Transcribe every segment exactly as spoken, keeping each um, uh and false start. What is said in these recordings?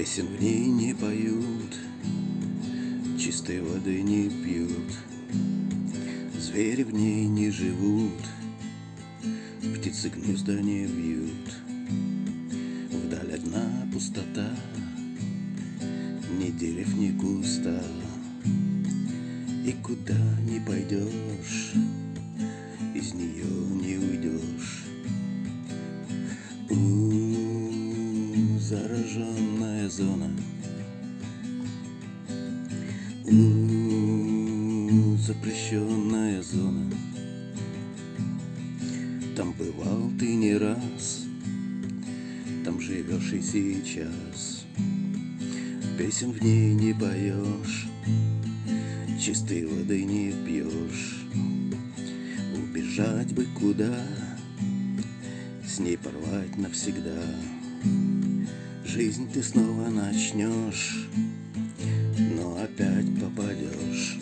Песен в ней не поют, чистой воды не пьют, звери в ней не живут, птицы гнезда не вьют. Вдаль одна пустота, ни дерев, ни куста, и куда не пойдешь, из нее не уйдешь. У, зараженная зона, у, запрещенная зона. Там бывал ты не раз, там живешь и сейчас. Песен в ней не поешь, чистой воды не пьешь. Убежать бы куда, с ней порвать навсегда. Жизнь ты снова начнешь, но опять попадешь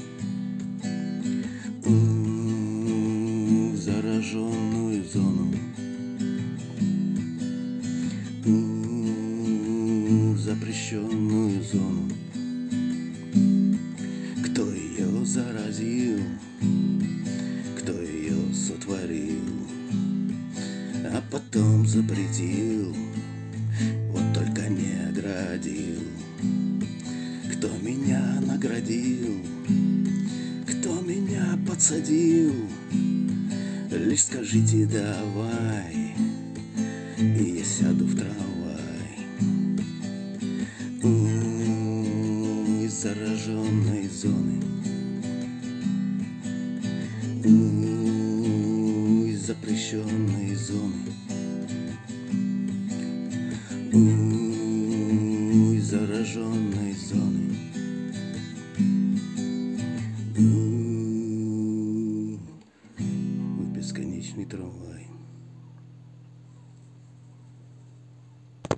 в зараженную зону, в запрещенную зону. Кто ее заразил, кто ее сотворил, а потом запретил, вот только не оградил. Кто меня наградил, кто меня подсадил, лишь скажите давай, и я сяду в трамвай. У, из зараженной зоны, у, из запрещенной зоны, у, из зараженной зоны, у, в бесконечный трамвай.